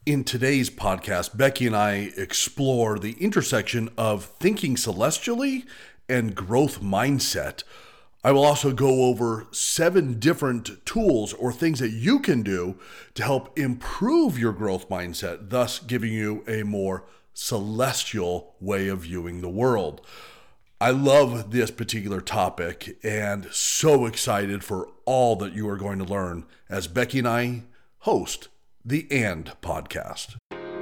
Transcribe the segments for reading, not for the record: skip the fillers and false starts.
In today's podcast, Becky and I explore the intersection of thinking celestially and growth mindset. I will also go over 7 different tools or things that you can do to help improve your growth mindset, thus giving you a more celestial way of viewing the world. I love this particular topic and so excited for all that you are going to learn as Becky and I host the And Podcast.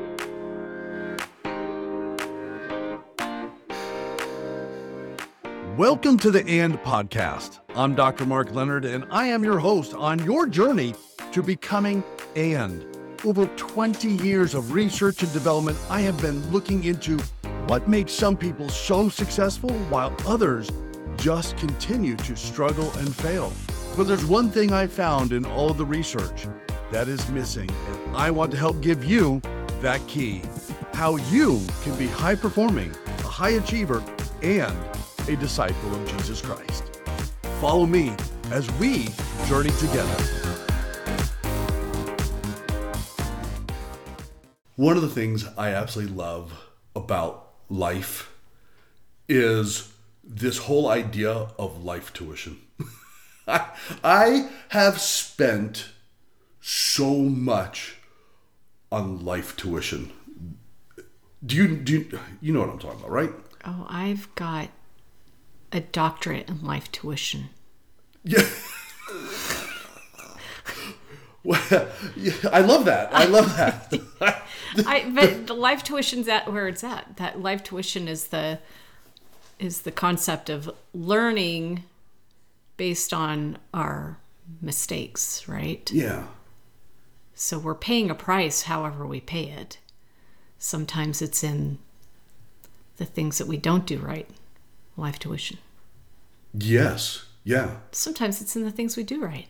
Welcome to the And Podcast. I'm Dr. Mark Leonard, and I am your host on your journey to becoming And. Over 20 years of research and development, I have been looking into what makes some people so successful while others just continue to struggle and fail. But there's one thing I found in all of the research that is missing, and I want to help give you that key. How you can be high performing, a high achiever, and a disciple of Jesus Christ. Follow me as we journey together. One of the things I absolutely love about life is this whole idea of life tuition. I have spent so much on life tuition. Do you know what I'm talking about, right? Oh, I've got a doctorate in life tuition. Yeah. Well, yeah, I love that. But the life tuition's at where it's at. That life tuition is the concept of learning based on our mistakes, right? Yeah. So we're paying a price however we pay it. Sometimes it's in the things that we don't do right, life tuition. Yes. Yeah. Sometimes it's in the things we do right.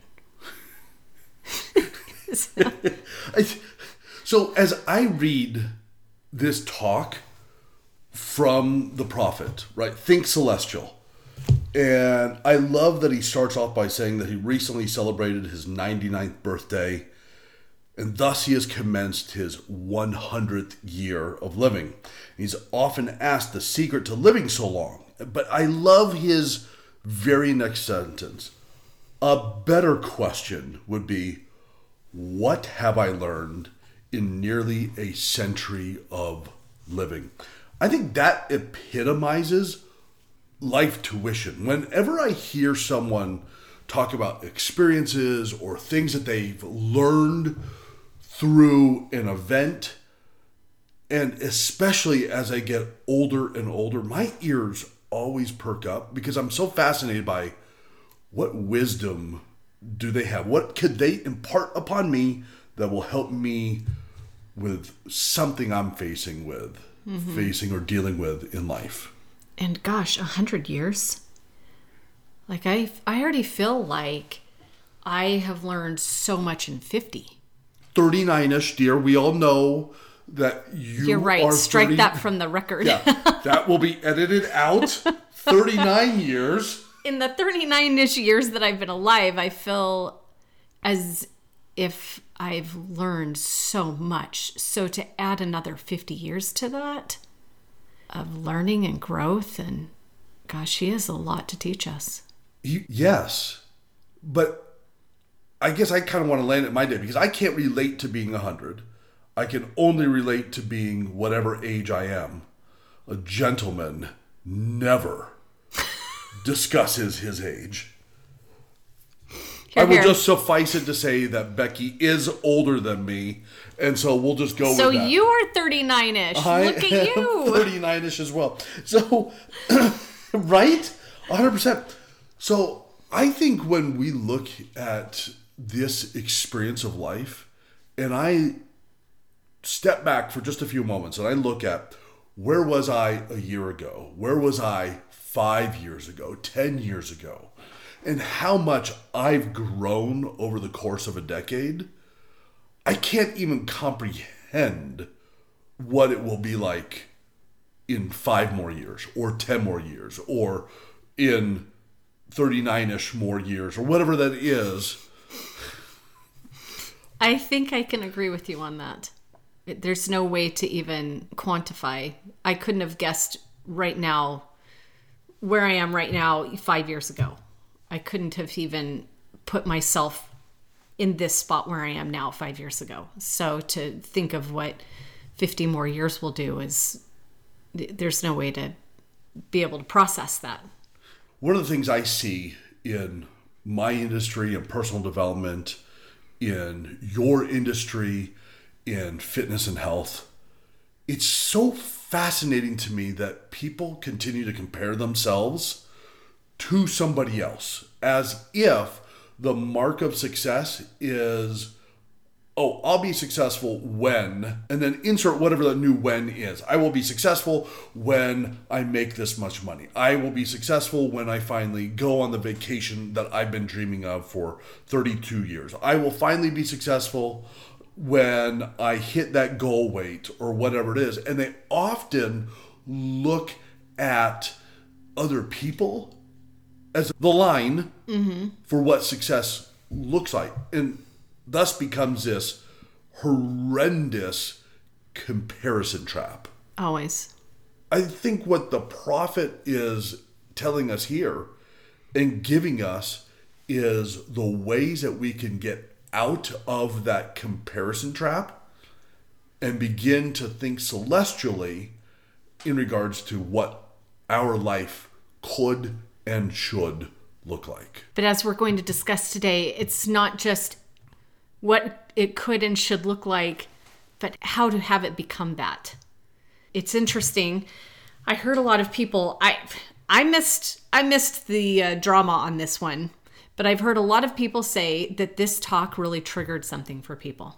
So as I read this talk from the prophet, right? Think celestial. And I love that he starts off by saying that he recently celebrated his 99th birthday, and thus he has commenced his 100th year of living. He's often asked the secret to living so long, but I love his very next sentence. A better question would be, what have I learned in nearly a century of living? I think that epitomizes life tuition. Whenever I hear someone talk about experiences or things that they've learned through an event, and especially as I get older and older, my ears always perk up because I'm so fascinated by what wisdom do they have? What could they impart upon me that will help me with something I'm facing or dealing with in life? And gosh, 100 years. Like I already feel like I have learned so much in 50. 39-ish, dear. We all know that You're right. Strike that from the record. Yeah, that will be edited out. 39 years. In the 39-ish years that I've been alive, I feel as if I've learned so much. So to add another 50 years to that of learning and growth, and gosh, he has a lot to teach us. Yes, but I guess I kind of want to land at my day because I can't relate to being 100. I can only relate to being whatever age I am. A gentleman never discusses his age. I will just suffice it to say that Becky is older than me, and so we'll just go with that. So you are 39-ish. Look at you. 39-ish as well. So, right? 100%. So I think when we look at this experience of life, and I step back for just a few moments, and I look at where was I a year ago? Where was I 5 years ago, 10 years ago? And how much I've grown over the course of a decade, I can't even comprehend what it will be like in 5 more years, or 10 more years, or in 39-ish more years, or whatever that is. I think I can agree with you on that. There's no way to even quantify. I couldn't have guessed right now where I am right now 5 years ago. I couldn't have even put myself in this spot where I am now 5 years ago. So to think of what 50 more years will do there's no way to be able to process that. One of the things I see in my industry and personal development, in your industry, in fitness and health, it's so fascinating to me that people continue to compare themselves to somebody else as if the mark of success is, oh, I'll be successful when, and then insert whatever the new when is. I will be successful when I make this much money. I will be successful when I finally go on the vacation that I've been dreaming of for 32 years. I will finally be successful when I hit that goal weight or whatever it is. And they often look at other people as the line for what success looks like. And thus becomes this horrendous comparison trap. Always. I think what the prophet is telling us here and giving us is the ways that we can get out of that comparison trap and begin to think celestially in regards to what our life could and should look like. But as we're going to discuss today, it's not just what it could and should look like, but how to have it become that. It's interesting. I heard a lot of people, I missed the drama on this one, but I've heard a lot of people say that this talk really triggered something for people.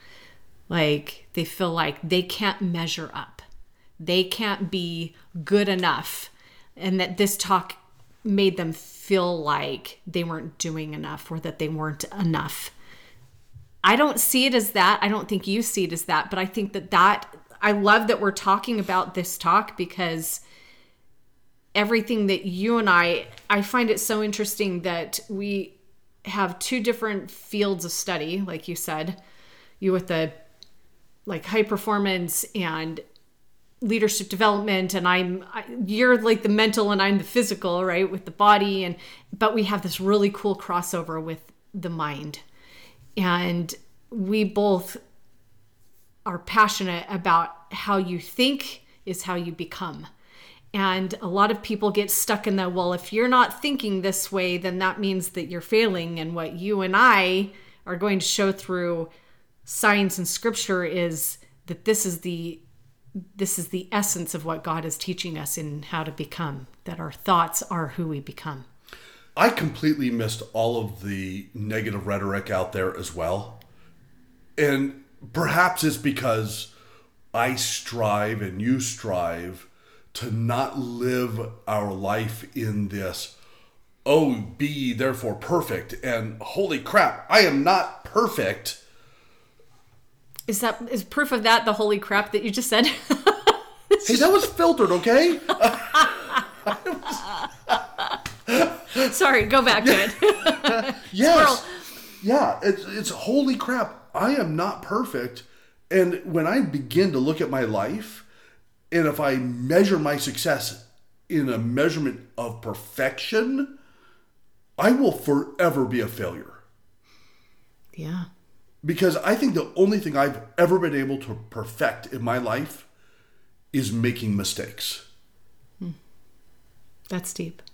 Like they feel like they can't measure up. They can't be good enough. And that this talk made them feel like they weren't doing enough or that they weren't enough. I don't see it as that. I don't think you see it as that. But I think that I love that we're talking about this talk because everything that you and I find it so interesting that we have two different fields of study, like you said, you with the like high performance and leadership development, and you're like the mental and I'm the physical, right, with the body, but we have this really cool crossover with the mind. And we both are passionate about how you think is how you become. And a lot of people get stuck in that, well, if you're not thinking this way, then that means that you're failing. And what you and I are going to show through science and scripture is that this is the essence of what God is teaching us in how to become, that our thoughts are who we become. I completely missed all of the negative rhetoric out there as well. And perhaps it's because I strive and you strive to not live our life in this, oh, be ye therefore perfect, and holy crap, I am not perfect. Is proof of that the holy crap that you just said? Hey, that was filtered, okay? Sorry, go back to it. Yes. Squirrel. Yeah, it's holy crap. I am not perfect. And when I begin to look at my life, and if I measure my success in a measurement of perfection, I will forever be a failure. Yeah. Because I think the only thing I've ever been able to perfect in my life is making mistakes. That's deep.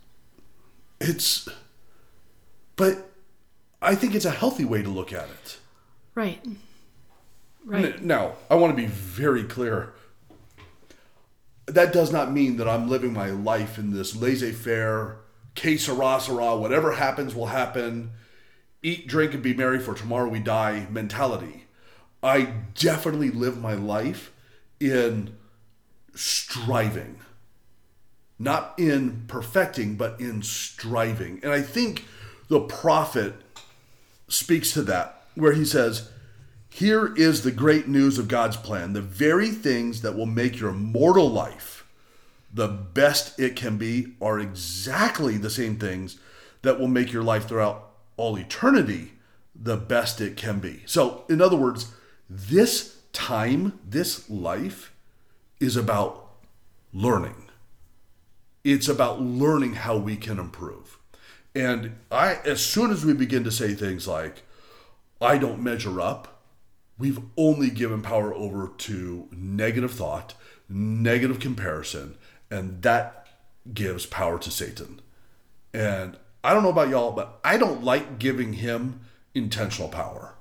But I think it's a healthy way to look at it. Right. Now, I want to be very clear. That does not mean that I'm living my life in this laissez-faire, que sera, sera, whatever happens will happen, eat, drink, and be merry for tomorrow we die mentality. I definitely live my life in striving. Not in perfecting, but in striving. And I think the prophet speaks to that, where he says, here is the great news of God's plan. The very things that will make your mortal life the best it can be are exactly the same things that will make your life throughout all eternity the best it can be. So, in other words, this time, this life is about learning. It's about learning how we can improve. And as soon as we begin to say things like, I don't measure up, we've only given power over to negative thought, negative comparison, and that gives power to Satan. And I don't know about y'all, but I don't like giving him intentional power.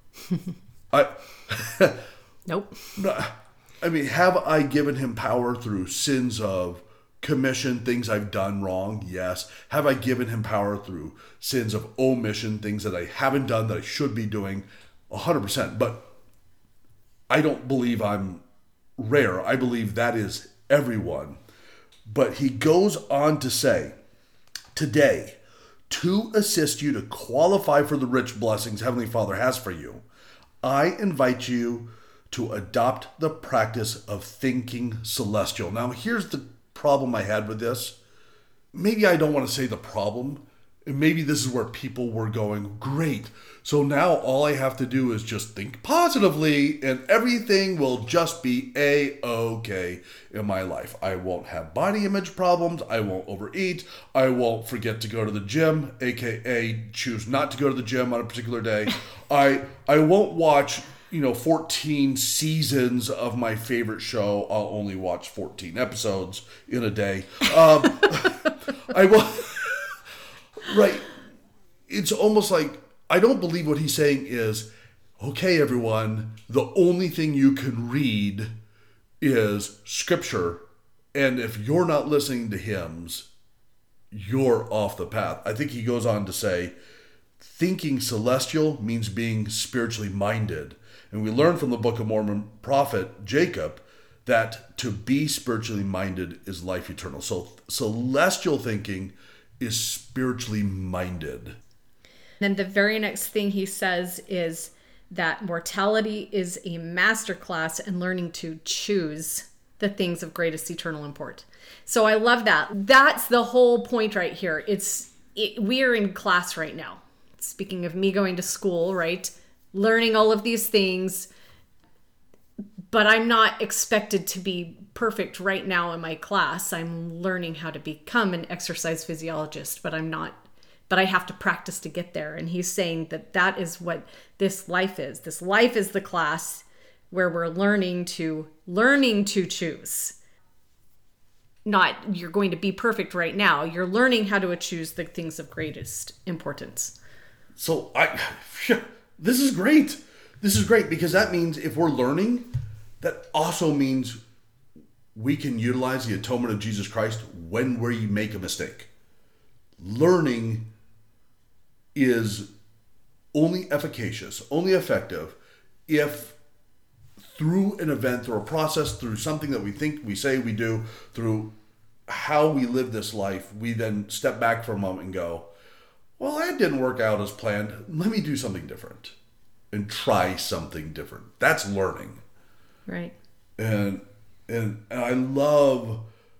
Nope. I mean, have I given him power through sins of commission, things I've done wrong? Yes. Have I given him power through sins of omission, things that I haven't done that I should be doing? 100%. But I don't believe I'm rare. I believe that is everyone. But he goes on to say, today, to assist you to qualify for the rich blessings Heavenly Father has for you, I invite you to adopt the practice of thinking celestial. Now, here's the problem I had with this. Maybe I don't want to say the problem. And maybe this is where people were going, great. So now all I have to do is just think positively and everything will just be A-okay in my life. I won't have body image problems. I won't overeat. I won't forget to go to the gym, aka choose not to go to the gym on a particular day. I won't watch 14 seasons of my favorite show. I'll only watch 14 episodes in a day. I will. Right. It's almost like I don't believe what he's saying is, okay, everyone, the only thing you can read is scripture. And if you're not listening to hymns, you're off the path. I think he goes on to say, thinking celestial means being spiritually minded. And we learn from the Book of Mormon prophet Jacob that to be spiritually minded is life eternal. So celestial thinking is spiritually minded. Then the very next thing he says is that mortality is a masterclass in learning to choose the things of greatest eternal import. So I love that. That's the whole point right here. We are in class right now. Speaking of me going to school, right? Learning all of these things, but I'm not expected to be perfect right now in my class. I'm learning how to become an exercise physiologist, but I have to practice to get there. And he's saying that is what this life is. This life is the class where we're learning to choose. Not you're going to be perfect right now. You're learning how to choose the things of greatest importance. So this is great. This is great because that means if we're learning, that also means we can utilize the atonement of Jesus Christ when we make a mistake. Learning is only efficacious, only effective if through an event, through a process, through something that we think, we say, we do, through how we live this life, we then step back for a moment and go, well, that didn't work out as planned. Let me do something different and try something different. That's learning. Right. And I love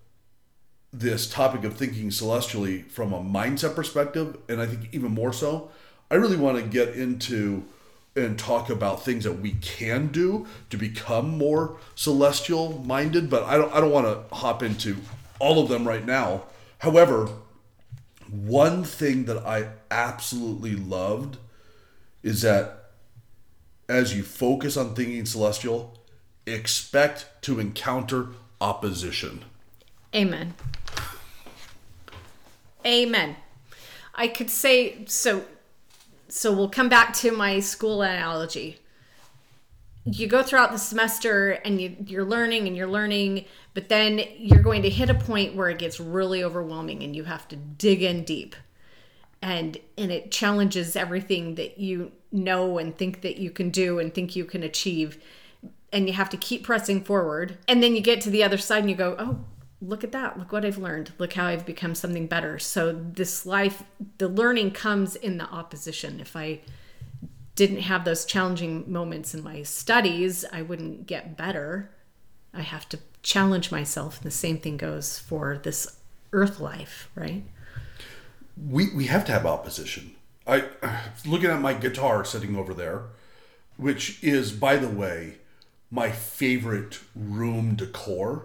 this topic of thinking celestially from a mindset perspective. And I think even more so, I really want to get into and talk about things that we can do to become more celestial minded, but I don't want to hop into all of them right now. However, one thing that I absolutely loved is that as you focus on thinking celestial, expect to encounter opposition. Amen. Amen. I could say, so we'll come back to my school analogy. You go throughout the semester and you're learning, but then you're going to hit a point where it gets really overwhelming and you have to dig in deep. And it challenges everything that you know and think that you can do and think you can achieve. And you have to keep pressing forward. And then you get to the other side and you go, oh, look at that. Look what I've learned. Look how I've become something better. So this life, the learning comes in the opposition. If I didn't have those challenging moments in my studies, I wouldn't get better. I have to challenge myself. The same thing goes for this earth life, right? We have to have opposition. Looking at my guitar sitting over there, which is, by the way, my favorite room decor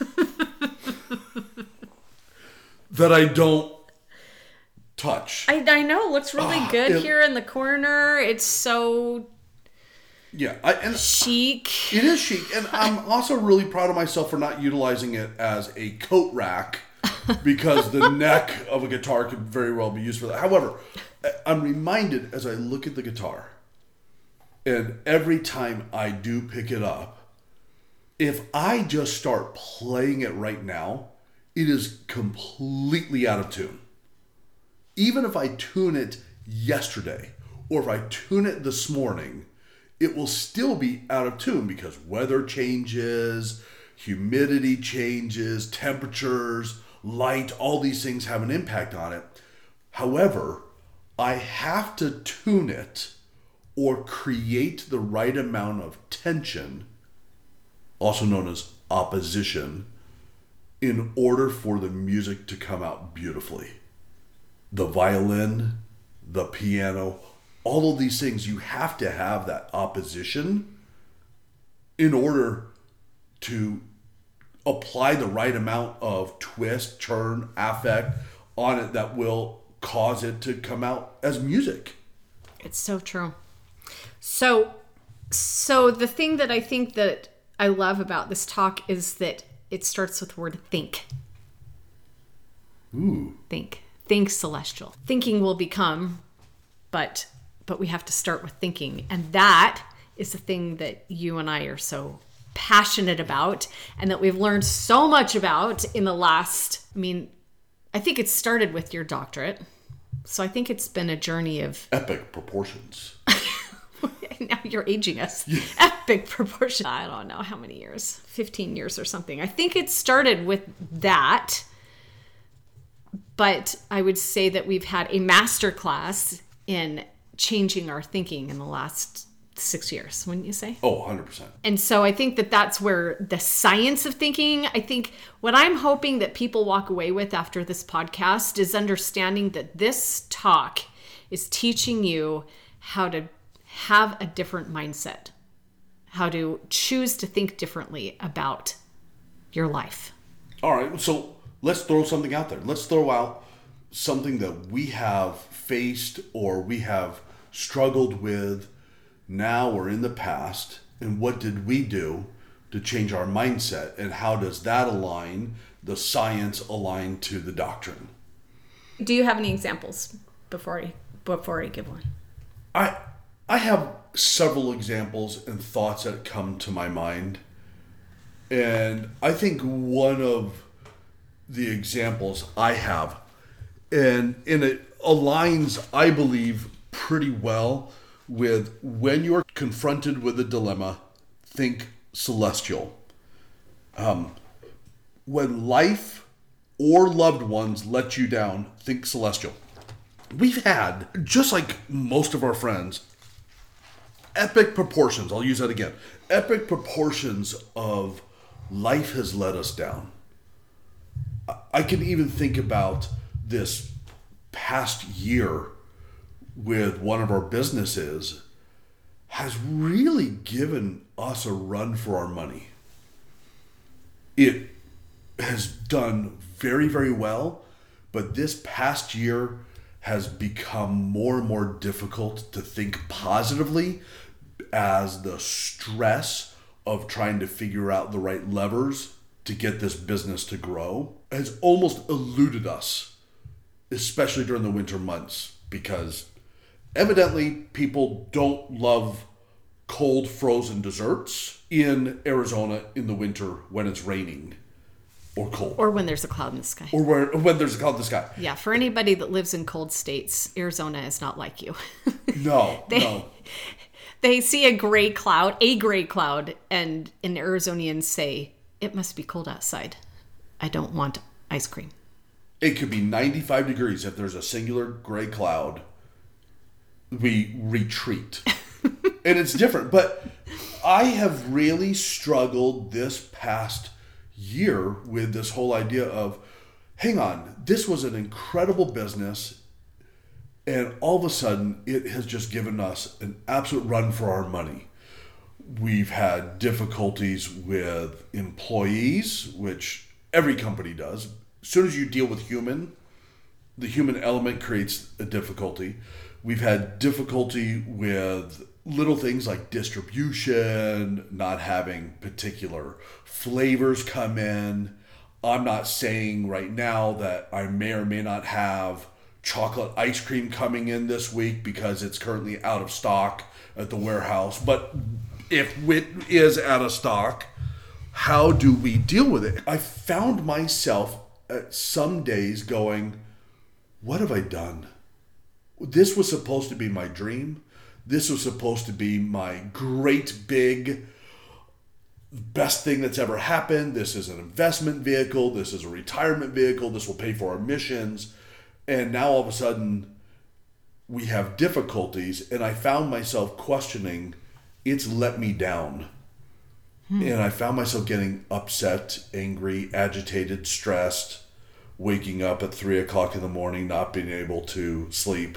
that I don't touch. I know. It looks really good here in the corner. It's so and chic. It is chic. And I'm also really proud of myself for not utilizing it as a coat rack because the neck of a guitar could very well be used for that. However, I'm reminded as I look at the guitar, and every time I do pick it up, if I just start playing it right now, it is completely out of tune. Even if I tune it yesterday, or if I tune it this morning, it will still be out of tune because weather changes, humidity changes, temperatures, light, all these things have an impact on it. However, I have to tune it or create the right amount of tension, also known as opposition, in order for the music to come out beautifully. The violin, the piano, all of these things, you have to have that opposition in order to apply the right amount of twist, turn, affect on it that will cause it to come out as music. It's so true. So the thing that I think that I love about this talk is that it starts with the word think. Ooh. Think celestial. Thinking will become, but we have to start with thinking. And that is the thing that you and I are so passionate about and that we've learned so much about in the last, I think it started with your doctorate. So I think it's been a journey of epic proportions. Now you're aging us. Yeah. Epic proportions. I don't know how many years, 15 years or something. I think it started with that. But I would say that we've had a master class in changing our thinking in the last 6 years, wouldn't you say? Oh, 100%. And so I think that that's where the science of thinking, I think what I'm hoping that people walk away with after this podcast is understanding that this talk is teaching you how to have a different mindset, how to choose to think differently about your life. All right, so let's throw something out there. Let's throw out something that we have faced or we have struggled with now or in the past, and what did we do to change our mindset, and how does that align, the science align to the doctrine? Do you have any examples before I give one? I have several examples and thoughts that come to my mind, and I think one of the examples I have, and it aligns, I believe, pretty well with when you're confronted with a dilemma, think celestial. When life or loved ones let you down, think celestial. We've had, just like most of our friends, epic proportions, I'll use that again, epic proportions of life has let us down. I can even think about this past year with one of our businesses has really given us a run for our money. It has done very, very well, but this past year has become more and more difficult to think positively as the stress of trying to figure out the right levers to get this business to grow has almost eluded us, especially during the winter months, because evidently people don't love cold frozen desserts in Arizona in the winter when it's raining or cold. Or when there's a cloud in the sky. Or when there's a cloud in the sky. Yeah, for anybody that lives in cold states, Arizona is not like you. No. They see a gray cloud, and Arizonians say, it must be cold outside. I don't want ice cream. It could be 95 degrees. If there's a singular gray cloud, we retreat. And it's different. But I have really struggled this past year with this whole idea of, hang on, this was an incredible business, and all of a sudden it has just given us an absolute run for our money. We've had difficulties with employees, which every company does. As soon as you deal with the human element creates a difficulty. We've had difficulty with little things like distribution, not having particular flavors come in. I'm not saying right now that I may or may not have chocolate ice cream coming in this week because it's currently out of stock at the warehouse. But if it is out of stock, how do we deal with it? I found myself at some days going, what have I done? This was supposed to be my dream. This was supposed to be my great big best thing that's ever happened. This is an investment vehicle. This is a retirement vehicle. This will pay for our missions. And now all of a sudden we have difficulties, and I found myself questioning, it's let me down. And I found myself getting upset, angry, agitated, stressed, waking up at 3 o'clock in the morning, not being able to sleep.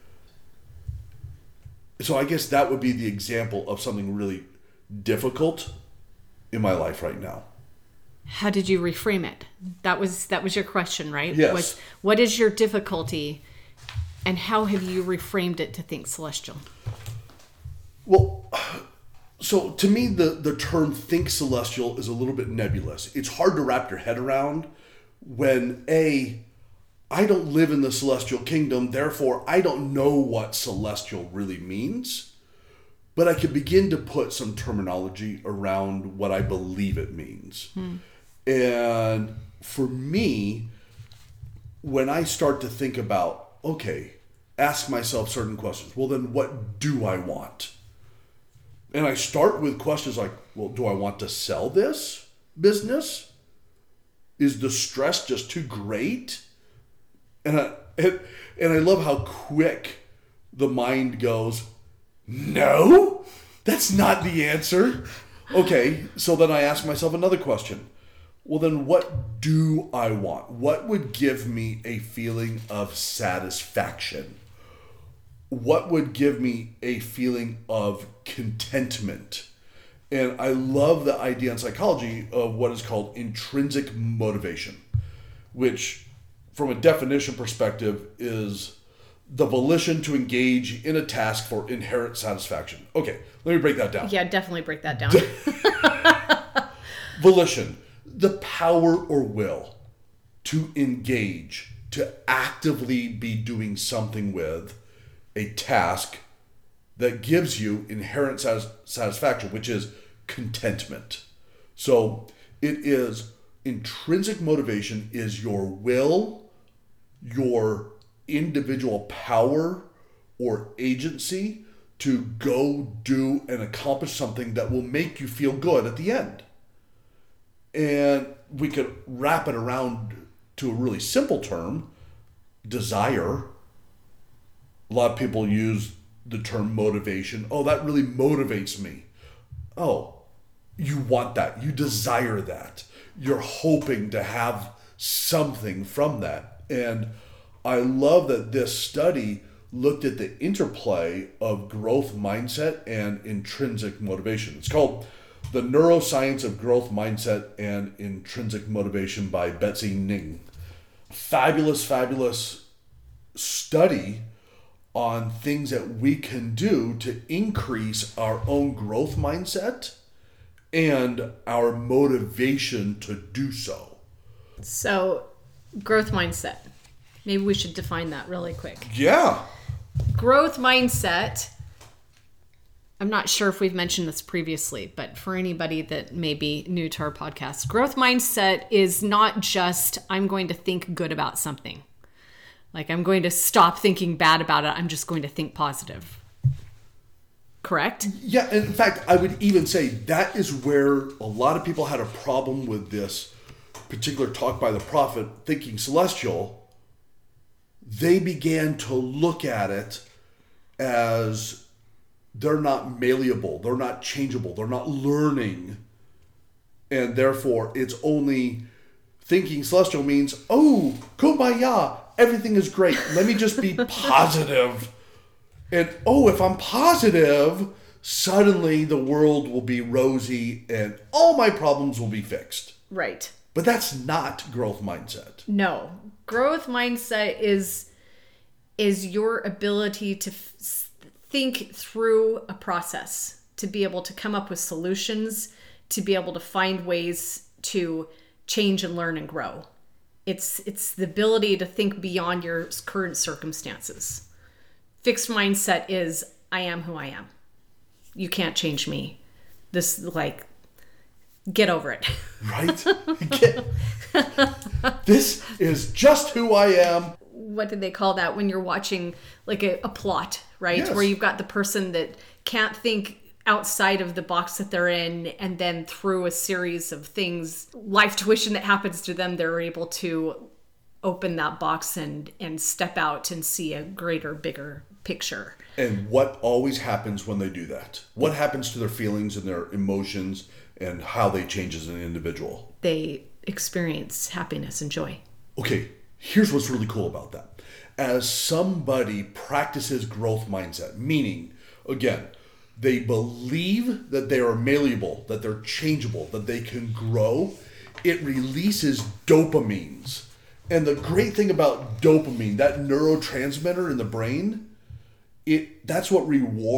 So I guess that would be the example of something really difficult in my life right now. How did you reframe it? That was your question, right? Yes. What is your difficulty, and how have you reframed it to think celestial? Well, so to me, the term think celestial is a little bit nebulous. It's hard to wrap your head around when I don't live in the celestial kingdom, therefore I don't know what celestial really means. But I can begin to put some terminology around what I believe it means. And for me, when I start to think about, okay, ask myself certain questions, well then what do I want? And I start with questions like, well, do I want to sell this business? Is the stress just too great? And I love how quick the mind goes, no, that's not the answer. Okay, so then I ask myself another question. Well, then what do I want? What would give me a feeling of satisfaction? What would give me a feeling of contentment? And I love the idea in psychology of what is called intrinsic motivation, which from a definition perspective is the volition to engage in a task for inherent satisfaction. Okay, let me break that down. Yeah, definitely break that down. Volition, the power or will to engage, to actively be doing something with a task that gives you inherent satisfaction, which is contentment. So it is intrinsic motivation is your will, your individual power or agency to go do and accomplish something that will make you feel good at the end. And we could wrap it around to a really simple term, desire. A lot of people use the term motivation. Oh, that really motivates me. Oh, you want that. You desire that. You're hoping to have something from that. And I love that this study looked at the interplay of growth mindset and intrinsic motivation. It's called The Neuroscience of Growth Mindset and Intrinsic Motivation by Betsy Ning. Fabulous, fabulous study on things that we can do to increase our own growth mindset and our motivation to do so. So, growth mindset. Maybe we should define that really quick. Yeah. Growth mindset. I'm not sure if we've mentioned this previously, but for anybody that may be new to our podcast, growth mindset is not just I'm going to think good about something. Like I'm going to stop thinking bad about it. I'm just going to think positive. Correct? Yeah. In fact, I would even say that is where a lot of people had a problem with this particular talk by the prophet, Thinking Celestial. They began to look at it as they're not malleable, they're not changeable, they're not learning. And therefore, it's only thinking celestial means, oh, kumbaya, everything is great. Let me just be positive. And oh, if I'm positive, suddenly the world will be rosy and all my problems will be fixed. Right. But that's not growth mindset. No. Growth mindset is your ability to think through a process, to be able to come up with solutions, to be able to find ways to change and learn and grow. It's the ability to think beyond your current circumstances. Fixed mindset is, I am who I am. You can't change me. This, like, get over it. Right? This is just who I am. What did they call that when you're watching like a plot, right? Yes. Where you've got the person that can't think outside of the box that they're in, and then through a series of things, life tuition that happens to them, they're able to open that box and step out and see a greater, bigger picture. And what always happens when they do that? What happens to their feelings and their emotions and how they change as an individual? They experience happiness and joy. Okay, here's what's really cool about that. As somebody practices growth mindset, meaning, again, they believe that they are malleable, that they're changeable, that they can grow, it releases dopamines. And the great thing about dopamine, that neurotransmitter in the brain, that's where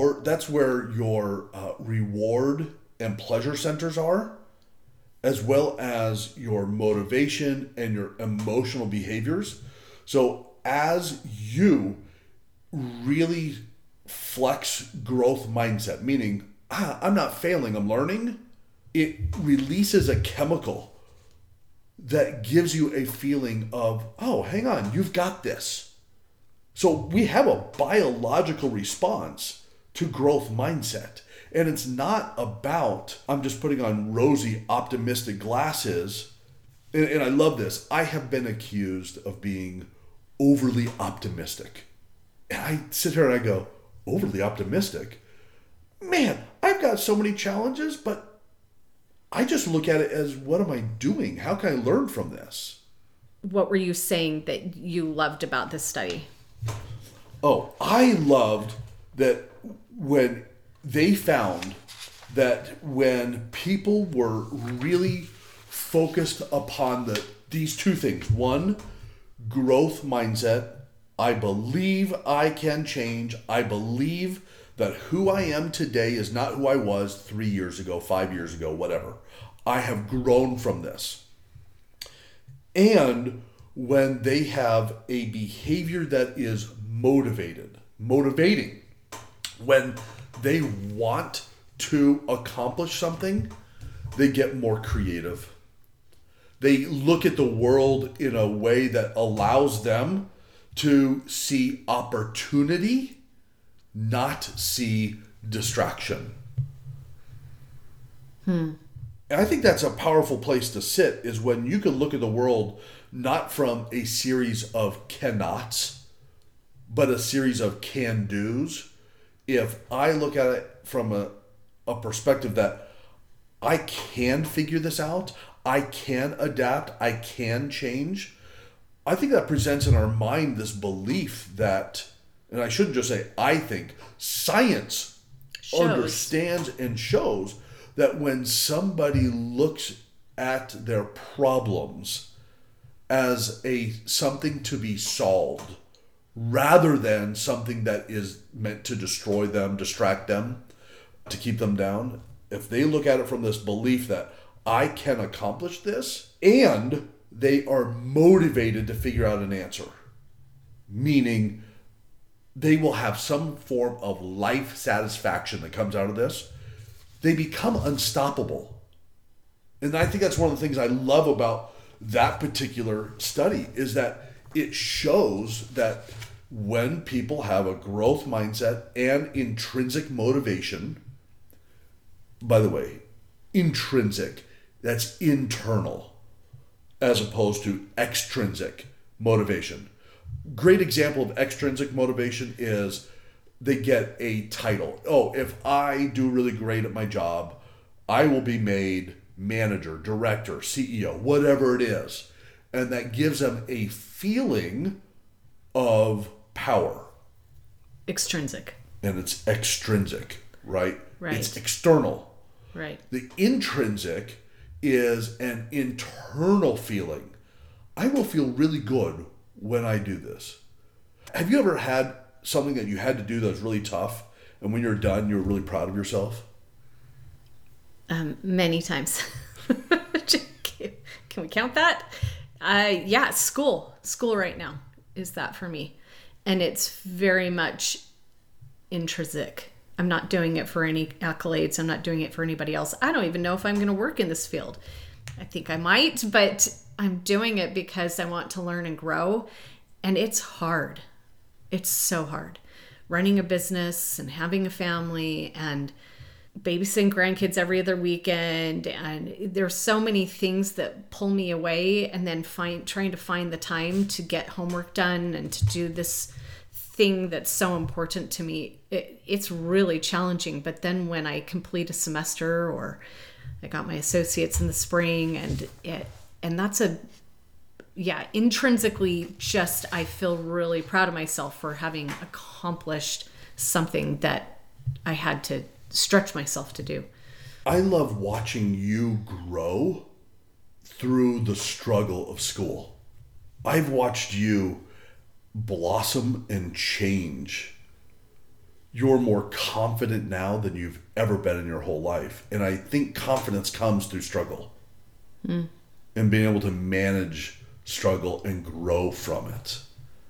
your reward and pleasure centers are, as well as your motivation and your emotional behaviors. So as you really flex growth mindset, meaning, I'm not failing, I'm learning, it releases a chemical that gives you a feeling of, oh, hang on, you've got this. So we have a biological response to growth mindset. And it's not about, I'm just putting on rosy, optimistic glasses. And I love this. I have been accused of being overly optimistic. And I sit here and I go, overly optimistic? Man, I've got so many challenges, but I just look at it as, what am I doing? How can I learn from this? What were you saying that you loved about this study? Oh, I loved that when they found that when people were really focused upon these two things. One, growth mindset. I believe I can change. I believe that who I am today is not who I was 3 years ago, 5 years ago, whatever. I have grown from this. And when they have a behavior that is motivating, when they want to accomplish something, they get more creative. They look at the world in a way that allows them to see opportunity, not see distraction. And I think that's a powerful place to sit, is when you can look at the world not from a series of cannots, but a series of can-dos. If I look at it from a perspective that I can figure this out, I can adapt, I can change, I think that presents in our mind this belief that, and I shouldn't just say I think, science understands and shows that when somebody looks at their problems as something to be solved, rather than something that is meant to destroy them, distract them, to keep them down, if they look at it from this belief that I can accomplish this, and they are motivated to figure out an answer, meaning they will have some form of life satisfaction that comes out of this, they become unstoppable. And I think that's one of the things I love about that particular study, is that it shows that when people have a growth mindset and intrinsic motivation, by the way, intrinsic, that's internal, as opposed to extrinsic motivation. Great example of extrinsic motivation is they get a title. Oh, if I do really great at my job, I will be made manager, director, CEO, whatever it is. And that gives them a feeling of power. Extrinsic. And it's extrinsic, right? Right. It's external. Right. The intrinsic is an internal feeling. I will feel really good when I do this. Have you ever had something that you had to do that was really tough, and when you're done, you're really proud of yourself? Many times. Can we count that? Yeah, school right now is that for me. And it's very much intrinsic. I'm not doing it for any accolades. I'm not doing it for anybody else. I don't even know if I'm going to work in this field. I think I might, but I'm doing it because I want to learn and grow. And it's hard. It's so hard. Running a business and having a family and babysitting grandkids every other weekend. And there's so many things that pull me away, and then trying to find the time to get homework done and to do this thing that's so important to me. It's really challenging. But then when I complete a semester, or I got my associates in the spring, and that's intrinsically just, I feel really proud of myself for having accomplished something that I had to stretch myself to do. I love watching you grow through the struggle of school. I've watched you blossom and change. You're more confident now than you've ever been in your whole life. And I think confidence comes through struggle. And being able to manage struggle and grow from it.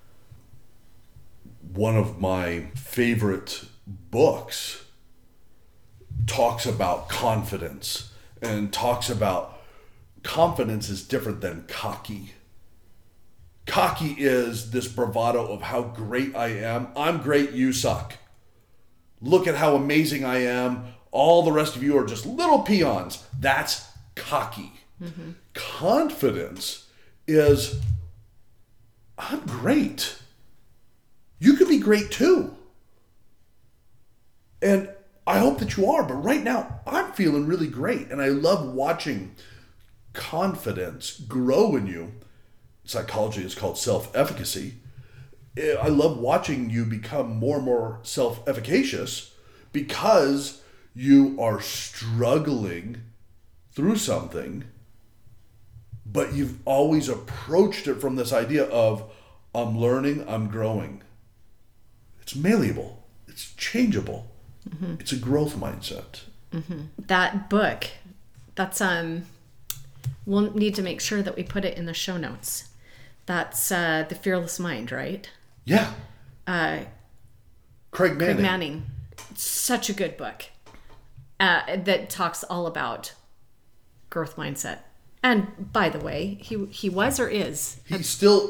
One of my favorite books talks about confidence, and talks about confidence is different than cocky. Cocky is this bravado of how great I am. I'm great, you suck. Look at how amazing I am. All the rest of you are just little peons. That's cocky. Mm-hmm. Confidence is, I'm great. You could be great too. And I hope that you are, but right now I'm feeling really great. And I love watching confidence grow in you. Psychology is called self-efficacy. I love watching you become more and more self-efficacious because you are struggling through something, but you've always approached it from this idea of, I'm learning, I'm growing. It's malleable. It's changeable. Mm-hmm. It's a growth mindset. Mm-hmm. That book, that's, we'll need to make sure that we put it in the show notes. That's The Fearless Mind, right? Yeah. Craig Manning. Craig Manning. Such a good book that talks all about growth mindset. And by the way, he was or is? He's still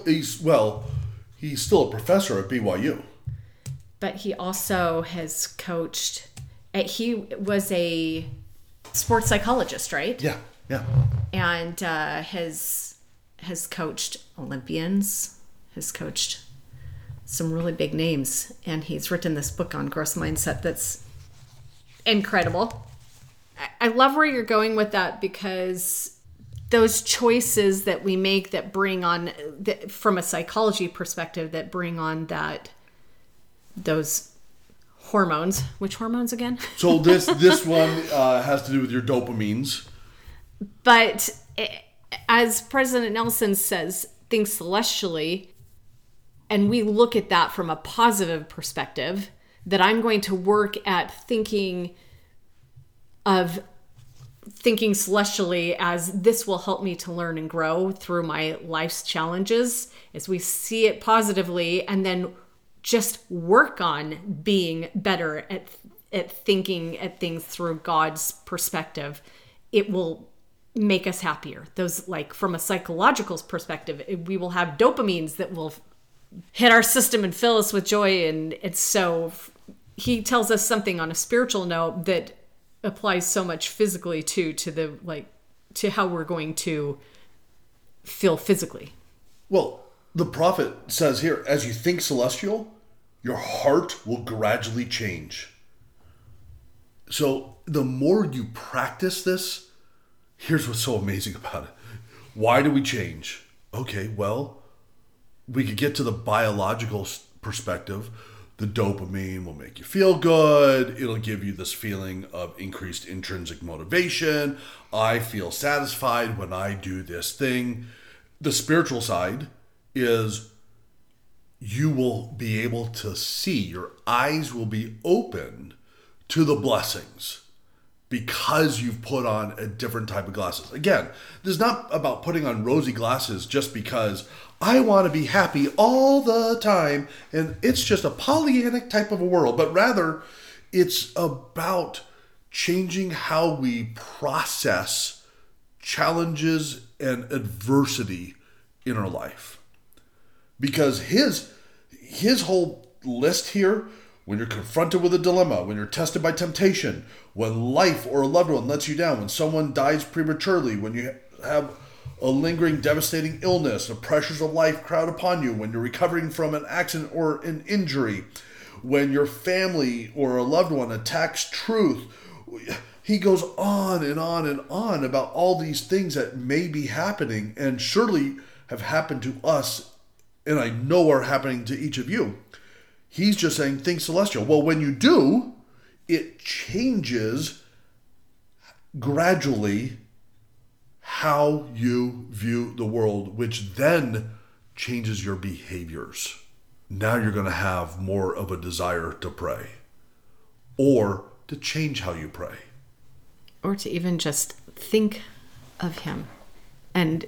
a professor at BYU. But he also has coached. He was a sports psychologist, right? Yeah. And has coached Olympians, has coached some really big names, and he's written this book on growth mindset that's incredible. I love where you're going with that, because those choices that we make that bring on, from a psychology perspective, that bring on those hormones. Which hormones again? So this one has to do with your dopamines. But as President Nelson says, think celestially, and we look at that from a positive perspective, that I'm going to work at thinking celestially as this will help me to learn and grow through my life's challenges, as we see it positively, and then just work on being better at thinking at things through God's perspective. It will make us happier. Those, like, from a psychological perspective, we will have dopamines that will hit our system and fill us with joy. And it's so, he tells us something on a spiritual note that applies so much physically too, to how we're going to feel physically. Well, the prophet says here, as you think celestial, your heart will gradually change. So the more you practice this, here's what's so amazing about it. Why do we change? Okay, well, we could get to the biological perspective. The dopamine will make you feel good. It'll give you this feeling of increased intrinsic motivation. I feel satisfied when I do this thing. The spiritual side is you will be able to see, your eyes will be opened to the blessings because you've put on a different type of glasses. Again, this is not about putting on rosy glasses just because I want to be happy all the time and it's just a Pollyannic type of a world, but rather it's about changing how we process challenges and adversity in our life. Because his whole list here, when you're confronted with a dilemma, when you're tested by temptation, when life or a loved one lets you down, when someone dies prematurely, when you have a lingering devastating illness, the pressures of life crowd upon you, when you're recovering from an accident or an injury, when your family or a loved one attacks truth. He goes on and on and on about all these things that may be happening and surely have happened to us, and I know are happening to each of you. He's just saying, think celestial. Well, when you do, it changes gradually how you view the world, which then changes your behaviors. Now you're going to have more of a desire to pray or to change how you pray. Or to even just think of him and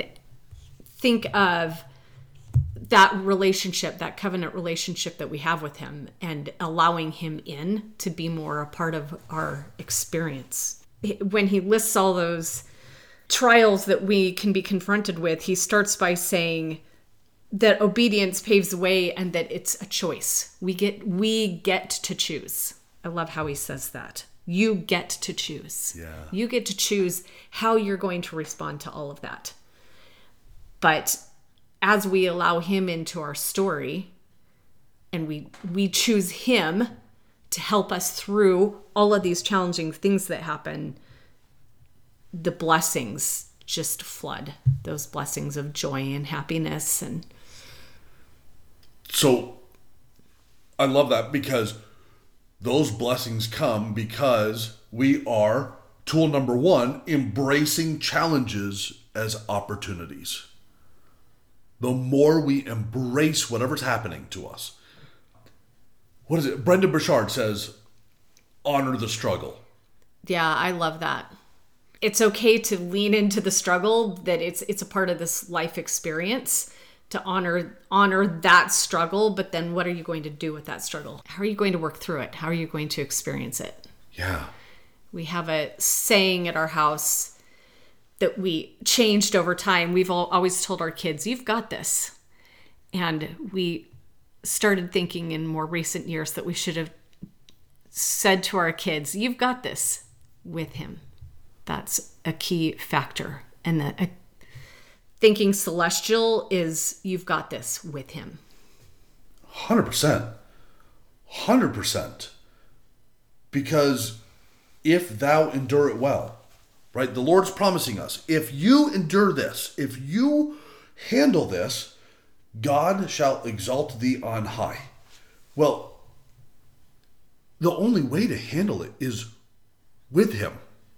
think of that relationship, that covenant relationship that we have with him, and allowing him in to be more a part of our experience. When he lists all those trials that we can be confronted with, he starts by saying that obedience paves the way and that it's a choice. We get to choose. I love how he says that. You get to choose. Yeah. You get to choose how you're going to respond to all of that. But as we allow him into our story and we choose him to help us through all of these challenging things that happen, the blessings just flood. Those blessings of joy and happiness. And so I love that, because those blessings come because we are, tool number one, embracing challenges as opportunities. The more we embrace whatever's happening to us. What is it? Brendan Burchard says, honor the struggle. yeah, I love that. It's okay to lean into the struggle, that it's a part of this life experience, to honor that struggle, but then what are you going to do with that struggle? How are you going to work through it? How are you going to experience it? Yeah. We have a saying at our house that we changed over time. We've always told our kids, you've got this. And we started thinking in more recent years that we should have said to our kids, you've got this with him. That's a key factor. And that thinking celestial is, you've got this with him. 100%. 100%. Because if thou endure it well, right? The Lord's promising us, if you endure this, if you handle this, God shall exalt thee on high. Well, the only way to handle it is with him.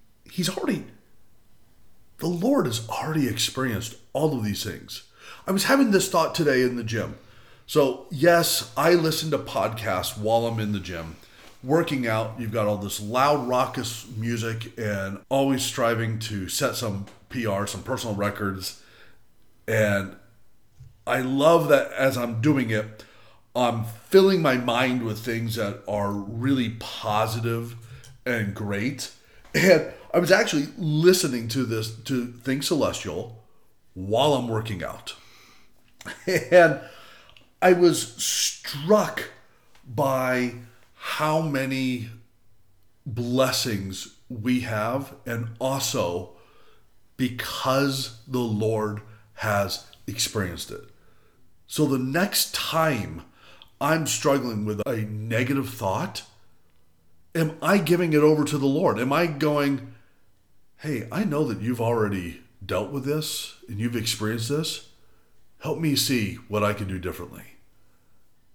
The Lord has already experienced all of these things. I was having this thought today in the gym. So yes, I listen to podcasts while I'm in the gym. Working out, you've got all this loud, raucous music and always striving to set some PR, some personal records. And I love that as I'm doing it, I'm filling my mind with things that are really positive and great. And I was actually listening to Think Celestial while I'm working out. And I was struck by how many blessings we have, and also because the Lord has experienced it. So the next time I'm struggling with a negative thought, am I giving it over to the Lord? Am I going, hey, I know that you've already dealt with this and you've experienced this. Help me see what I can do differently.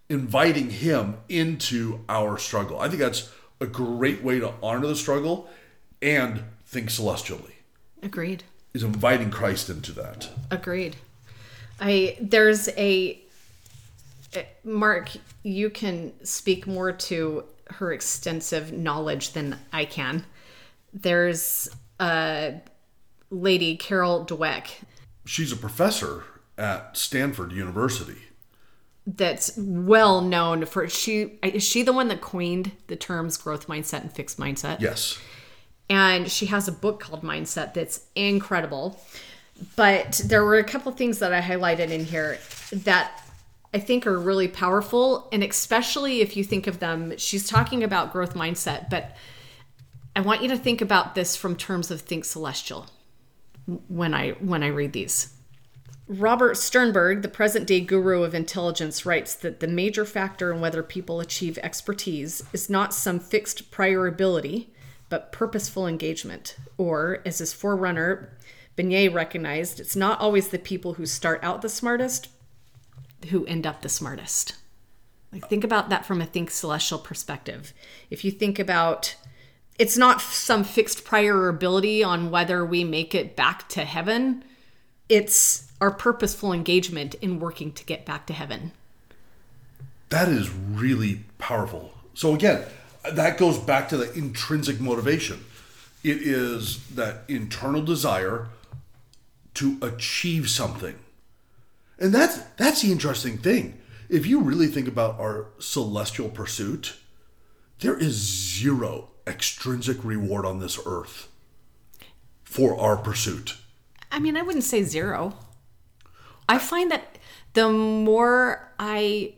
inviting him into our struggle. I think that's a great way to honor the struggle and think celestially. Agreed. Is inviting Christ into that. Agreed. There's a Mark, you can speak more to her extensive knowledge than I can. There's a lady, Carol Dweck. She's a professor at Stanford University. That's well known for, is she the one that coined the terms growth mindset and fixed mindset? Yes. And she has a book called Mindset that's incredible. But there were a couple of things that I highlighted in here that I think are really powerful. And especially if you think of them, she's talking about growth mindset, but I want you to think about this from terms of think celestial when I read these. Robert Sternberg, the present-day guru of intelligence, writes that the major factor in whether people achieve expertise is not some fixed prior ability, but purposeful engagement. Or, as his forerunner, Beignet recognized, it's not always the people who start out the smartest who end up the smartest. Like, think about that from a think celestial perspective. If you think about, it's not some fixed prior ability on whether we make it back to heaven. It's our purposeful engagement in working to get back to heaven. That is really powerful. So again, that goes back to the intrinsic motivation. It is that internal desire to achieve something. And that's the interesting thing. If you really think about our celestial pursuit, there is zero extrinsic reward on this earth for our pursuit. I mean, I wouldn't say zero. I find that the more I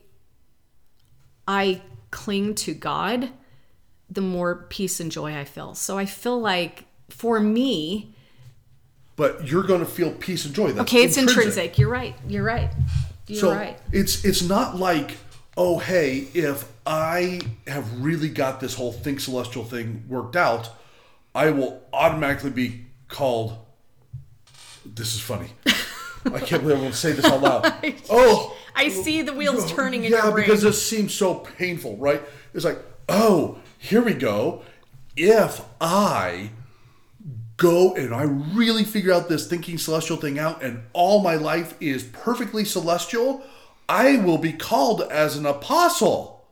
cling to God, the more peace and joy I feel. So I feel like for me... But you're going to feel peace and joy. That's okay, it's intrinsic. You're right. You're right. It's not like, oh, hey, if I have really got this whole think celestial thing worked out, I will automatically be called... This is funny. I can't believe I'm going to say this out loud. I see the wheels turning in your brain. Yeah, because this seems so painful, right? It's like, oh, here we go. If I go and I really figure out this thinking celestial thing out and all my life is perfectly celestial, I will be called as an apostle.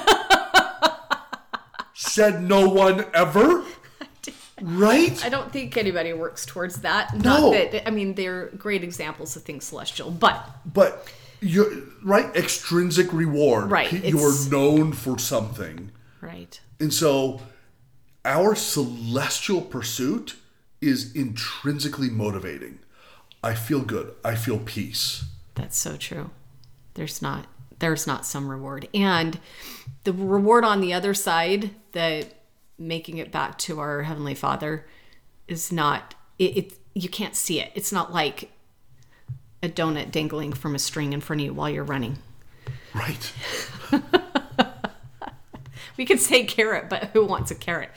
Said no one ever. Right? I don't think anybody works towards that. No. Not that, I mean, they're great examples of things celestial, but you're right, extrinsic reward. Right. You're known for something. Right. And so our celestial pursuit is intrinsically motivating. I feel good. I feel peace. That's so true. There's not some reward. And the reward on the other side, that making it back to our Heavenly Father, is not, you can't see it. It's not like a donut dangling from a string in front of you while you're running. Right. We could say carrot, but who wants a carrot?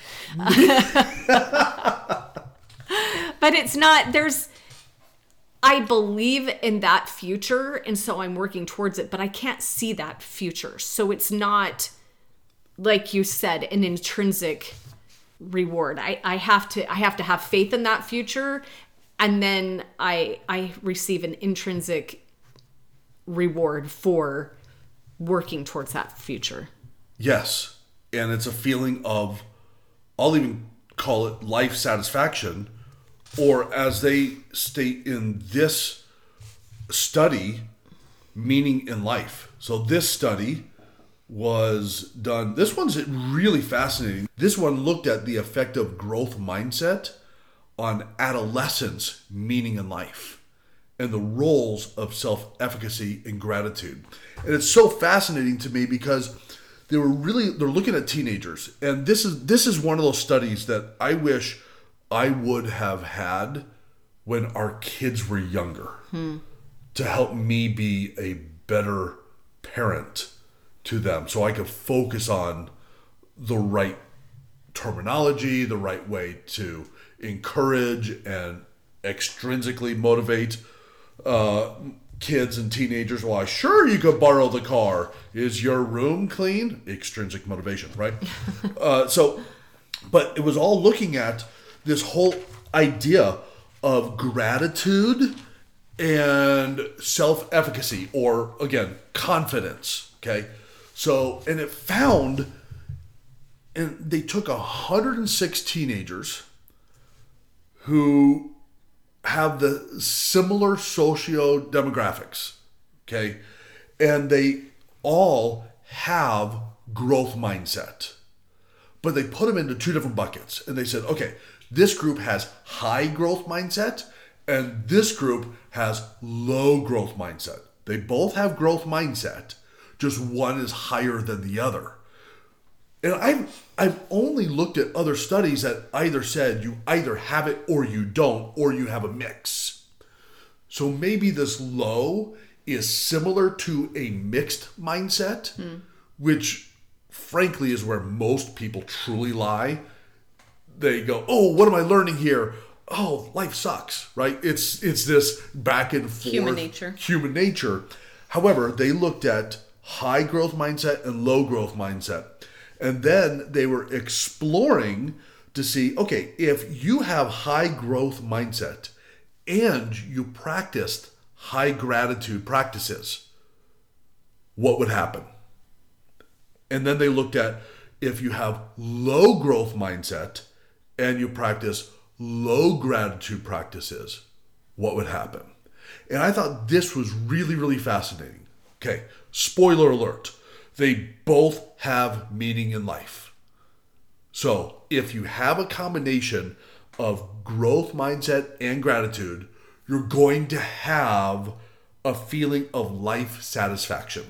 But it's not, I believe in that future, and so I'm working towards it, but I can't see that future. So it's not, like you said, an intrinsic reward. I have to have faith in that future, and then I receive an intrinsic reward for working towards that future. Yes. And it's a feeling of, I'll even call it life satisfaction, or as they state in this study, meaning in life. So this study was done, this one's really fascinating. This one looked at the effect of growth mindset on adolescents' meaning in life and the roles of self-efficacy and gratitude. And it's so fascinating to me because they're looking at teenagers. And this is one of those studies that I wish I would have had when our kids were younger to help me be a better parent to them, so I could focus on the right terminology, the right way to encourage and extrinsically motivate kids and teenagers, why, sure, you could borrow the car. Is your room clean? Extrinsic motivation, right? But it was all looking at this whole idea of gratitude and self-efficacy, or again, confidence. Okay. So, and it found, and they took 106 teenagers who have the similar socio-demographics, okay? And they all have growth mindset. But they put them into two different buckets. And they said, okay, this group has high growth mindset, and this group has low growth mindset. They both have growth mindset, just one is higher than the other. And I've only looked at other studies that either said you either have it or you don't, or you have a mix. So maybe this low is similar to a mixed mindset, which frankly is where most people truly lie. They go, oh, what am I learning here? Oh, life sucks, right? It's this back and forth. Human nature. However, they looked at high growth mindset and low growth mindset. And then they were exploring to see, okay, if you have high growth mindset and you practiced high gratitude practices, what would happen? And then they looked at if you have low growth mindset and you practice low gratitude practices, what would happen? And I thought this was really, really fascinating. Okay, spoiler alert. They both have meaning in life. So if you have a combination of growth mindset and gratitude, you're going to have a feeling of life satisfaction.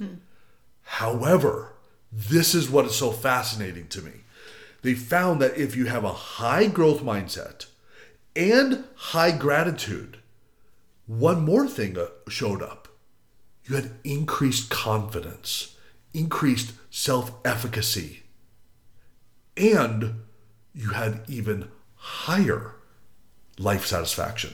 However, this is what is so fascinating to me. They found that if you have a high growth mindset and high gratitude, one more thing showed up. You had increased confidence, increased self-efficacy, and you had even higher life satisfaction.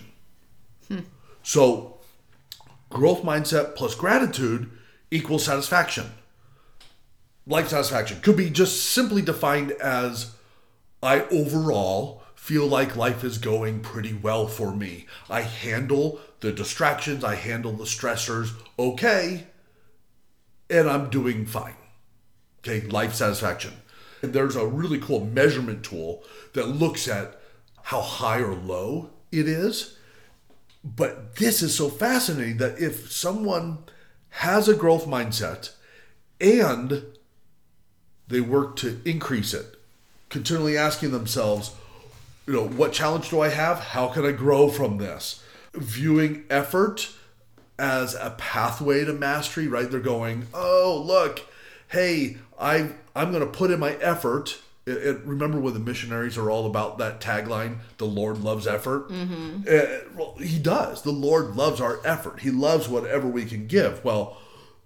So growth mindset plus gratitude equals satisfaction. Life satisfaction could be just simply defined as I overall feel like life is going pretty well for me. I handle the distractions, I handle the stressors okay, and I'm doing fine. Okay, life satisfaction. And there's a really cool measurement tool that looks at how high or low it is. But this is so fascinating that if someone has a growth mindset and they work to increase it, continually asking themselves, what challenge do I have? How can I grow from this? Viewing effort as a pathway to mastery, right? They're going, oh, look, hey, I'm going to put in my effort. Remember when the missionaries are all about that tagline, the Lord loves effort? Well, he does. The Lord loves our effort. He loves whatever we can give. Well,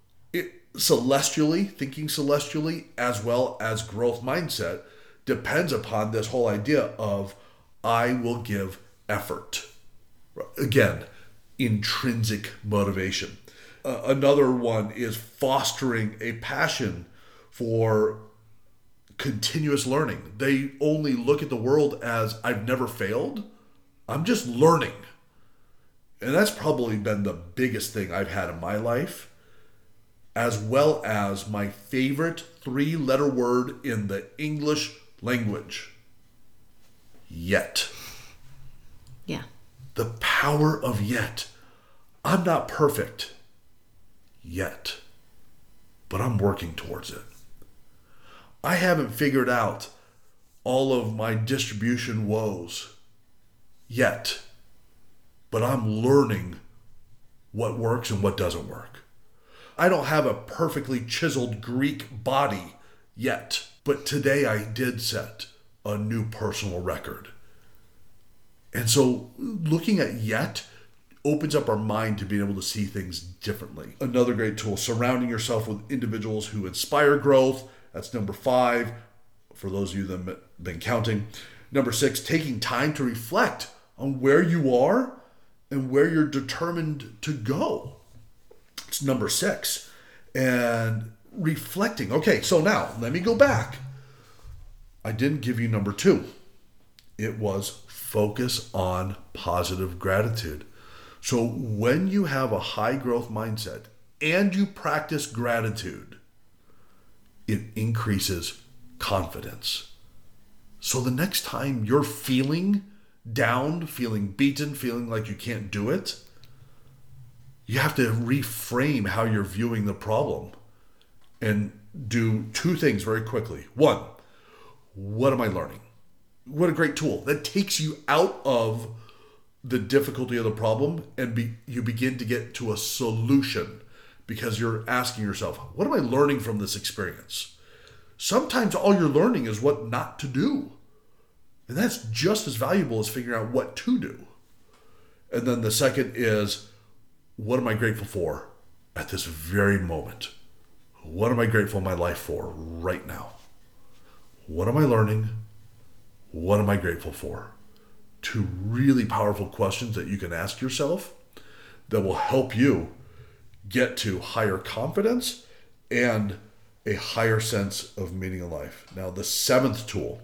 thinking celestially, as well as growth mindset, depends upon this whole idea of I will give effort. Again, intrinsic motivation. Another one is fostering a passion for continuous learning. They only look at the world as I've never failed. I'm just learning. And that's probably been the biggest thing I've had in my life, as well as my favorite 3-letter word in the English language. Yet. Yeah. The power of yet. I'm not perfect yet, but I'm working towards it. I haven't figured out all of my distribution woes yet, but I'm learning what works and what doesn't work. I don't have a perfectly chiseled Greek body yet, but today I did set a new personal record. And so looking at yet opens up our mind to being able to see things differently. Another great tool, surrounding yourself with individuals who inspire growth. That's number 5, for those of you that have been counting. Number 6, taking time to reflect on where you are and where you're determined to go. It's number 6. And reflecting. Okay, so now let me go back. I didn't give you number 2. It was focus on positive gratitude. So when you have a high growth mindset and you practice gratitude, it increases confidence. So the next time you're feeling down, feeling beaten, feeling like you can't do it, you have to reframe how you're viewing the problem and do 2 things very quickly. 1, what am I learning? What a great tool. That takes you out of the difficulty of the problem and you begin to get to a solution because you're asking yourself, what am I learning from this experience? Sometimes all you're learning is what not to do. And that's just as valuable as figuring out what to do. And then the second is, what am I grateful for at this very moment? What am I grateful in my life for right now? What am I learning? What am I grateful for? 2 really powerful questions that you can ask yourself that will help you get to higher confidence and a higher sense of meaning in life. Now, the 7th tool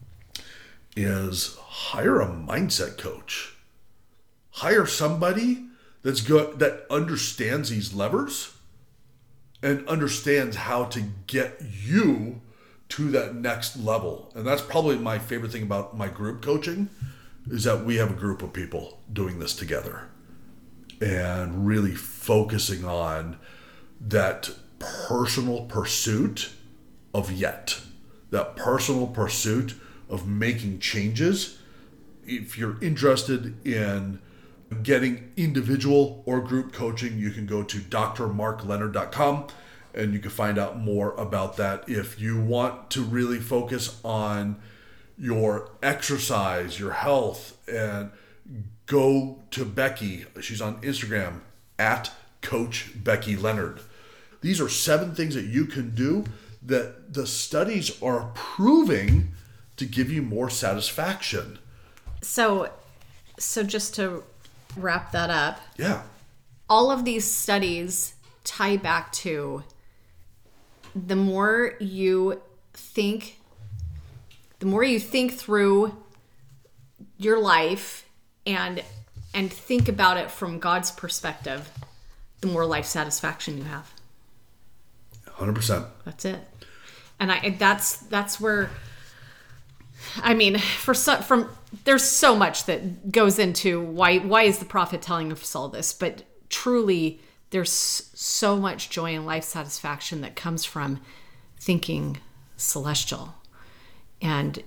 is hire a mindset coach. Hire somebody that's good, that understands these levers and understands how to get you to that next level. And that's probably my favorite thing about my group coaching is that we have a group of people doing this together and really focusing on that personal pursuit of that personal pursuit of making changes. If you're interested in getting individual or group coaching, you can go to drmarkleonard.com and you can find out more about that. If you want to really focus on your exercise, your health, and go to Becky. She's on Instagram at Coach Becky Leonard. These are 7 things that you can do that the studies are proving to give you more satisfaction. So just to wrap that up. Yeah. All of these studies tie back to the more you think through your life and think about it from God's perspective, the more life satisfaction you have. 100%. That's it. And that's where, I mean, there's so much that goes into why is the prophet telling us all this, but truly there's so much joy and life satisfaction that comes from thinking celestial. And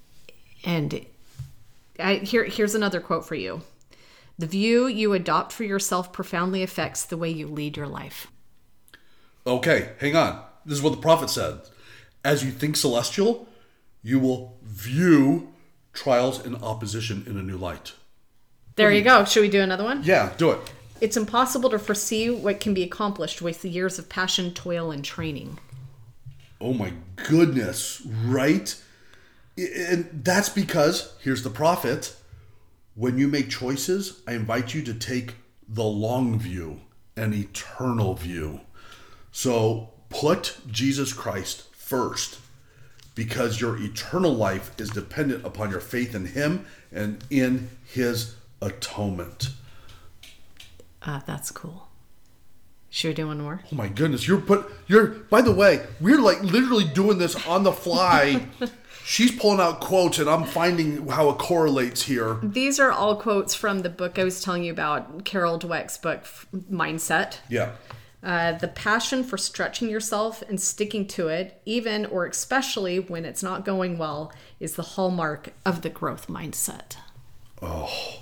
here's another quote for you. The view you adopt for yourself profoundly affects the way you lead your life. Okay, hang on. This is what the prophet said. As you think celestial, you will view trials and opposition in a new light. There you go. Should we do another one? Yeah, do it. It's impossible to foresee what can be accomplished with the years of passion, toil, and training. Oh my goodness, right? And that's because, here's the prophet, when you make choices, I invite you to take the long view, an eternal view. So put Jesus Christ first, because your eternal life is dependent upon your faith in him and in his atonement. That's cool. Should we do one more? Oh my goodness, by the way, we're like literally doing this on the fly. She's pulling out quotes and I'm finding how it correlates here. These are all quotes from the book I was telling you about, Carol Dweck's book, Mindset. Yeah. The passion for stretching yourself and sticking to it, even or especially when it's not going well, is the hallmark of the growth mindset. Oh,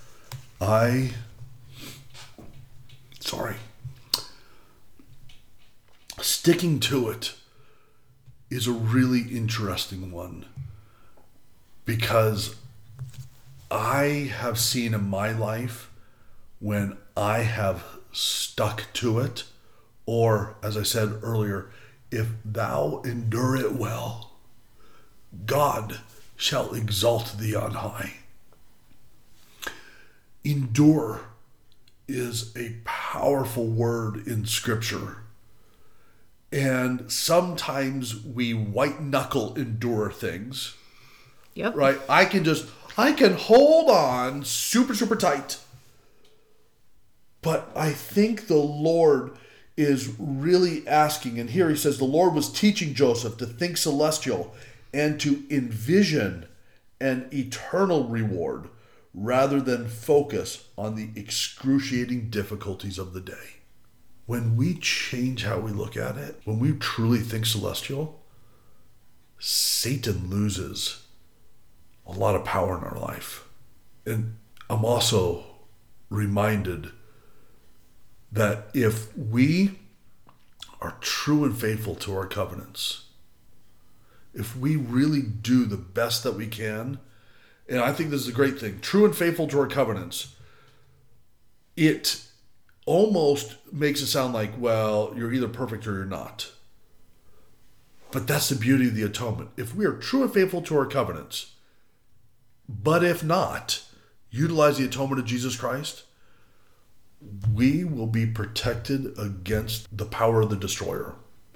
sticking to it is a really interesting one, because I have seen in my life when I have stuck to it, or as I said earlier, if thou endure it well, God shall exalt thee on high. Endure is a powerful word in Scripture. And sometimes we white knuckle endure things. Yep. Right? I can hold on super, super tight. But I think the Lord is really asking, and here he says the Lord was teaching Joseph to think celestial and to envision an eternal reward rather than focus on the excruciating difficulties of the day. When we change how we look at it, when we truly think celestial, Satan loses a lot of power in our life. And I'm also reminded that if we are true and faithful to our covenants, if we really do the best that we can, and I think this is a great thing, true and faithful to our covenants, it almost makes it sound like, well, you're either perfect or you're not. But that's the beauty of the atonement. If we are true and faithful to our covenants, but if not, utilize the atonement of Jesus Christ, we will be protected against the power of the destroyer.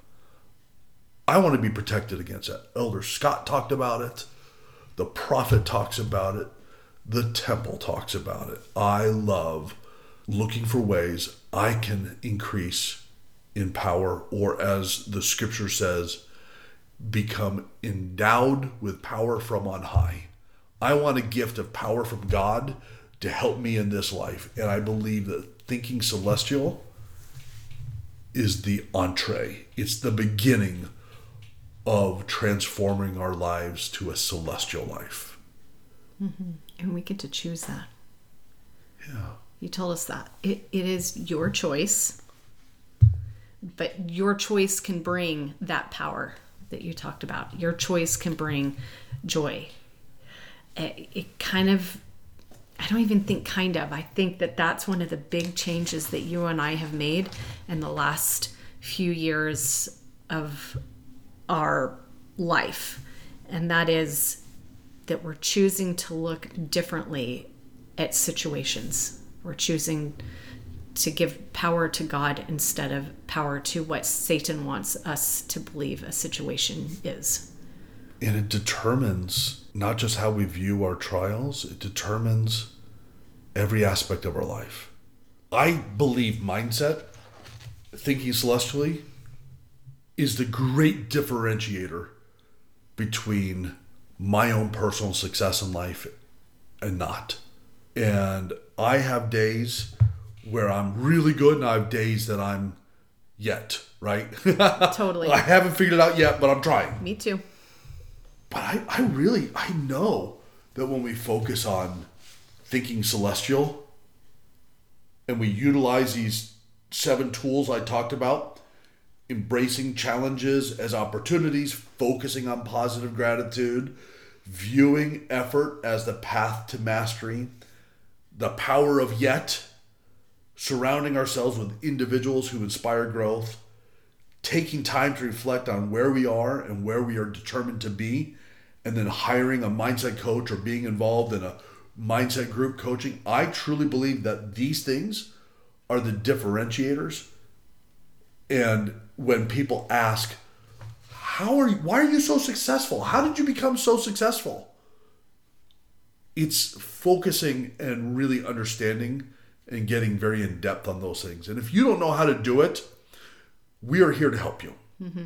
I want to be protected against that. Elder Scott talked about it. The prophet talks about it. The temple talks about it. I love looking for ways I can increase in power, or as the scripture says, become endowed with power from on high. I want a gift of power from God to help me in this life. And I believe that thinking celestial is the entree. It's the beginning of transforming our lives to a celestial life. Mm-hmm. And we get to choose that. Yeah. You told us that. It is your choice, but your choice can bring that power that you talked about. Your choice can bring joy. It kind of, I don't even think kind of, I think that that's one of the big changes that you and I have made in the last few years of our life. And that is that we're choosing to look differently at situations. We're choosing to give power to God instead of power to what Satan wants us to believe a situation is. And it determines not just how we view our trials, it determines every aspect of our life. I believe mindset, thinking celestially, is the great differentiator between my own personal success in life and not. And I have days where I'm really good and I have days that I'm yet, right? Totally. I haven't figured it out yet, but I'm trying. Me too. But I know that when we focus on thinking celestial and we utilize these 7 tools I talked about, embracing challenges as opportunities, focusing on positive gratitude, viewing effort as the path to mastery, the power of yet, surrounding ourselves with individuals who inspire growth, taking time to reflect on where we are and where we are determined to be, and then hiring a mindset coach or being involved in a mindset group coaching. I truly believe that these things are the differentiators. And when people ask, why are you so successful? How did you become so successful? It's focusing and really understanding and getting very in depth on those things. And if you don't know how to do it, we are here to help you. Mm-hmm.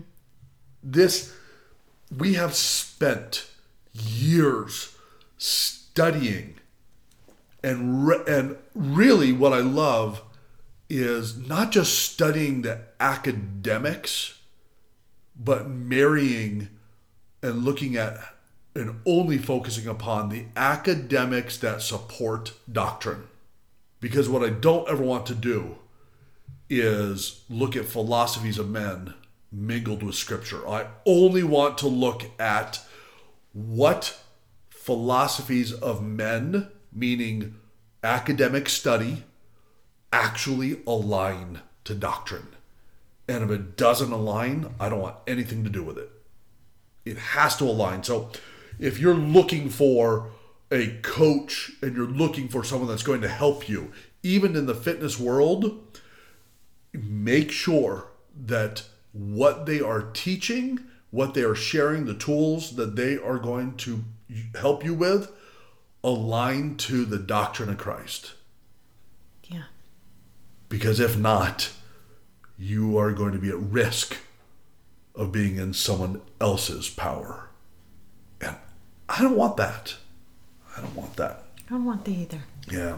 We have spent years studying, and really what I love is not just studying the academics, but marrying and looking at and only focusing upon the academics that support doctrine. Because what I don't ever want to do is look at philosophies of men mingled with scripture. I only want to look at what philosophies of men, meaning academic study, actually align to doctrine. And if it doesn't align, I don't want anything to do with it. It has to align. So if you're looking for a coach and you're looking for someone that's going to help you, even in the fitness world, make sure that what they are teaching, what they are sharing, the tools that they are going to help you with, align to the doctrine of Christ. Yeah. Because if not, you are going to be at risk of being in someone else's power. And I don't want that. I don't want that. I don't want that either. Yeah.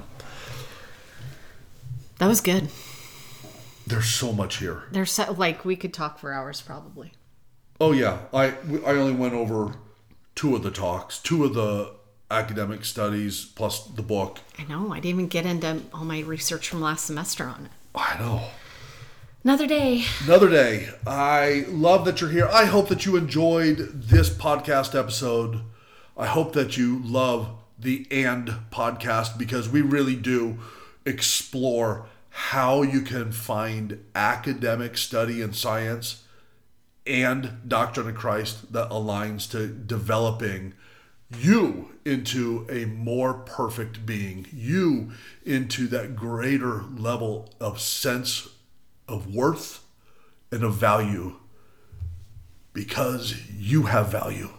That was good. There's so much here. There's so, like, we could talk for hours probably. Oh yeah, I only went over 2 of the talks, 2 of the academic studies, plus the book. I know. I didn't even get into all my research from last semester on it. I know. Another day. Another day. I love that you're here. I hope that you enjoyed this podcast episode. I hope that you love the And podcast, because we really do explore how you can find academic study in science and doctrine of Christ that aligns to developing you into a more perfect being, you into that greater level of sense of worth and of value, because you have value.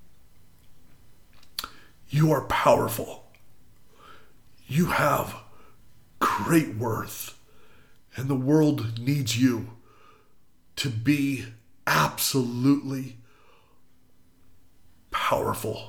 You are powerful. You have great worth, and the world needs you to be absolutely powerful.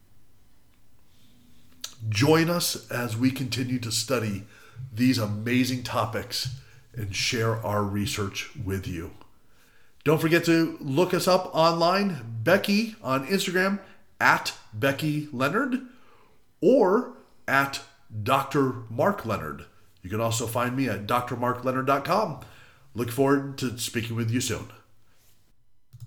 Join us as we continue to study these amazing topics and share our research with you. Don't forget to look us up online, Becky on Instagram at Becky Leonard or at Dr. Mark Leonard. You can also find me at drmarkleonard.com. Look forward to speaking with you soon.